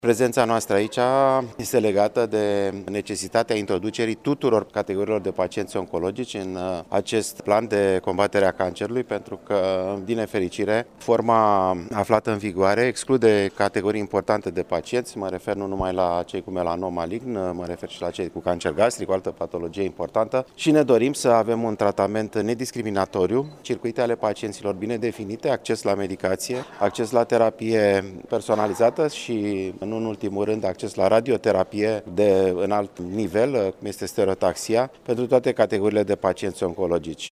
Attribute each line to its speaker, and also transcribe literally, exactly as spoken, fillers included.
Speaker 1: Prezența noastră aici este legată de necesitatea introducerii tuturor categoriilor de pacienți oncologici în acest plan de combatere a cancerului, pentru că, din nefericire, forma aflată în vigoare exclude categorii importante de pacienți. Mă refer nu numai la cei cu melanom malign, mă refer și la cei cu cancer gastric, o altă patologie importantă, și ne dorim să avem un tratament nediscriminatoriu, circuite ale pacienților bine definite, acces la medicație, acces la terapie personalizată și, în în ultimul rând, acces la radioterapie de înalt nivel, cum este stereotaxia, pentru toate categoriile de pacienți oncologici.